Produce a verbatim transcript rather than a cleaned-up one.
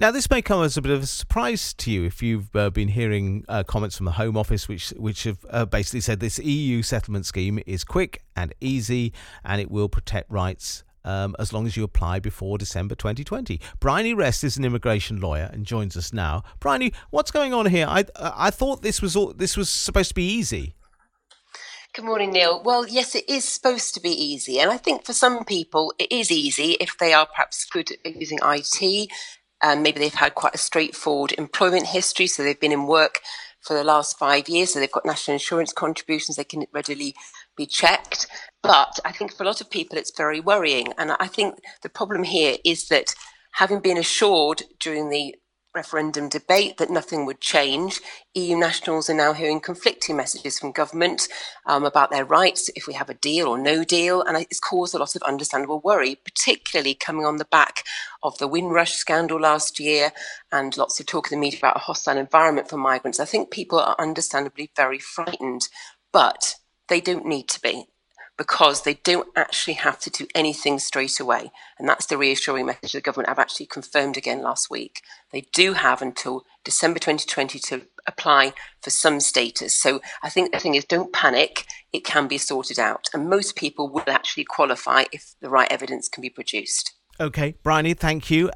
Now, this may come as a bit of a surprise to you if you've uh, been hearing uh, comments from the Home Office, which which have uh, basically said this E U settlement scheme is quick and easy, and it will protect rights um, as long as you apply before December twenty twenty. Bryony Rest is an immigration lawyer and joins us now. Bryony, what's going on here? I I thought this was all, this was supposed to be easy. Good morning, Neil. Well, yes, it is supposed to be easy. And I think for some people, it is easy if they are perhaps good at using I T. Um, maybe they've had quite a straightforward employment history. So they've been in work for the last five years. So they've got national insurance contributions. They can readily be checked. But I think for a lot of people, it's very worrying. And I think the problem here is that having been assured during the referendum debate that nothing would change, E U nationals are now hearing conflicting messages from government um, about their rights if we have a deal or no deal, and it's caused a lot of understandable worry, particularly coming on the back of the Windrush scandal last year and lots of talk in the media about a hostile environment for migrants. I think people are understandably very frightened, but they don't need to be, because they don't actually have to do anything straight away. And that's the reassuring message the government have actually confirmed again last week. They do have until December twenty twenty to apply for some status. So I think the thing is, don't panic. It can be sorted out. And most people will actually qualify if the right evidence can be produced. Okay, Bryony, thank you.